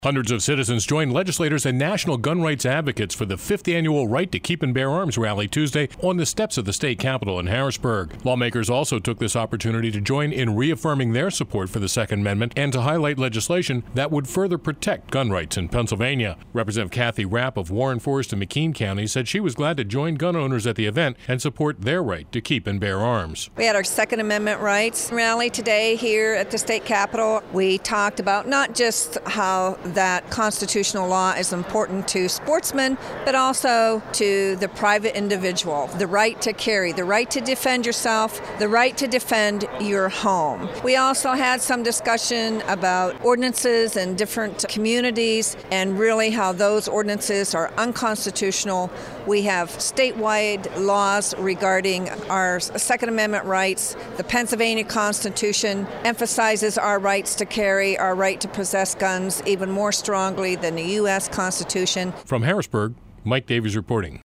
Hundreds of citizens joined legislators and national gun rights advocates for the 5th annual Right to Keep and Bear Arms rally Tuesday on the steps of the state capitol in Harrisburg. Lawmakers also took this opportunity to join in reaffirming their support for the Second Amendment and to highlight legislation that would further protect gun rights in Pennsylvania. Representative Kathy Rapp of Warren, Forest, and McKean County said she was glad to join gun owners at the event and support their right to keep and bear arms. We had our Second Amendment rights rally today here at the state capitol. We talked about not just how that constitutional law is important to sportsmen, but also to the private individual. The right to carry, the right to defend yourself, the right to defend your home. We also had some discussion about ordinances in different communities and really how those ordinances are unconstitutional. We have statewide laws regarding our Second Amendment rights. The Pennsylvania Constitution emphasizes our rights to carry, our right to possess guns even more strongly than the U.S. Constitution. From Harrisburg, Mike Davies reporting.